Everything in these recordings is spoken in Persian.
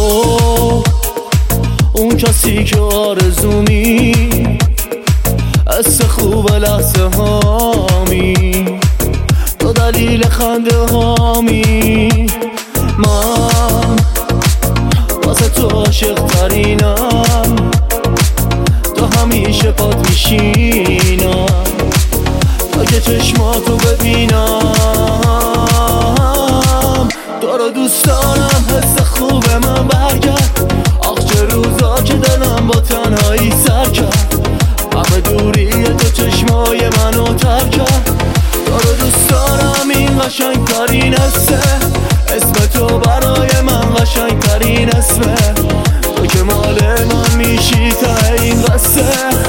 اون کسی که آرزومی، حس خوب لحظه هامی، تو دلیل خنده هامی. من واسه تو عاشق ترینم، تو همیشه پات میشینم تا که چشماتو ببینم. تو رو دوست دارم، حس خوب من برگرد. آخ چه روزا که دلم با تنهایی سر کرد، همه دوری تو چشمای منو تر کرد. تو رو دوست دارم، این قشنگ ترین حسه، اسم تو برای من قشنگ ترین اسمه. تو که مال من میشی تا این قصه.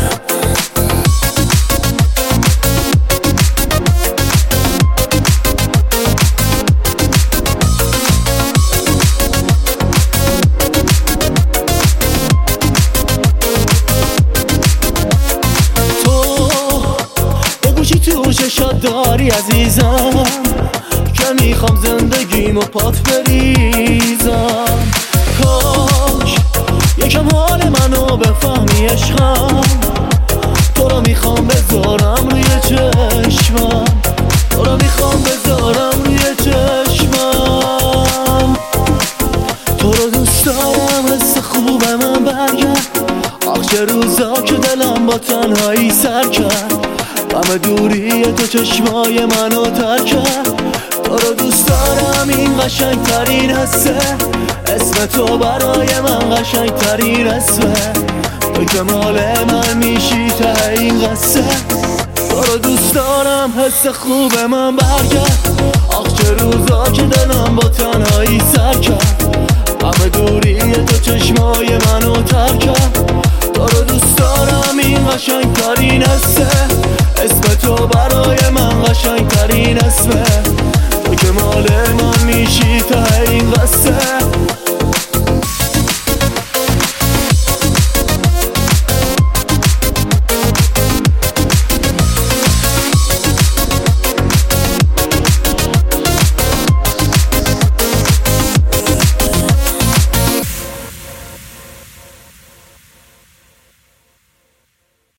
تو چشات داری عزیزم که میخوام زندگیمو پات بریزم. کاش یکم حال منو بفهمی عشقم، تو رو میخوام بذارم روی چشمم، تو رو میخوام بذارم روی چشمم. تو رو دوست دارم، حس خوب من برگرد. آخ چه روزا که دلم با تنهایی سر کرد، همه دوری تو چشمای منو تر کرد. تو رو دوست دارم، این قشنگ ترین حسه، اسم تو برای من قشنگ ترین اسمه. تو که مال من میشی تا این قصه. تو رو دوست دارم، حس خوب من برگرد.